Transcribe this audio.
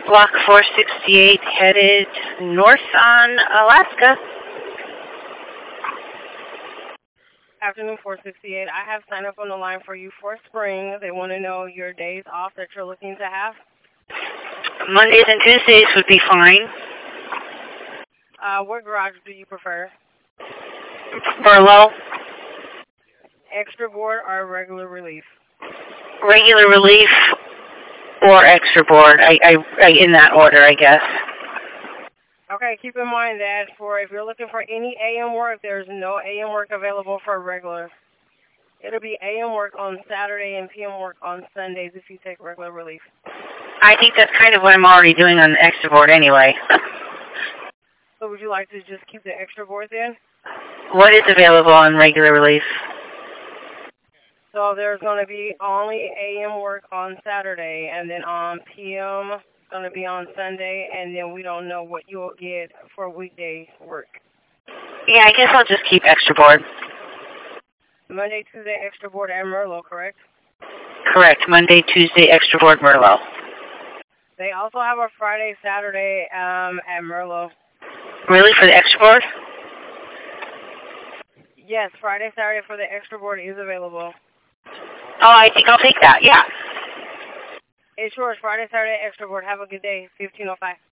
Block 468 headed north on Alaska. Afternoon 468. I have signed up on the line for you for spring. They want to know your days off that you're looking to have. Mondays and Tuesdays would be fine. What garage do you prefer? Merlot. Extra board or regular relief? Regular relief or extra board. I in that order, I guess. Okay, keep in mind that if you're looking for any AM work, there's no AM work available for regular. It'll be AM work on Saturday and PM work on Sundays if you take regular relief. I think that's kind of what I'm already doing on the extra board anyway. So would you like to just keep the extra board then? What is available on regular relief? So there's going to be only AM work on Saturday, and then on PM, it's going to be on Sunday, and then we don't know what you'll get for weekday work. Yeah, I guess I'll just keep extra board. Monday, Tuesday, extra board at Merlot, correct? Correct. Monday, Tuesday, extra board, Merlot. They also have a Friday, Saturday at Merlot. Really, for the extra board? Yes, Friday, Saturday for the extra board is available. Oh, I think I'll take that, yeah. It's yours, Friday, Saturday, extra board. Have a good day, 1505.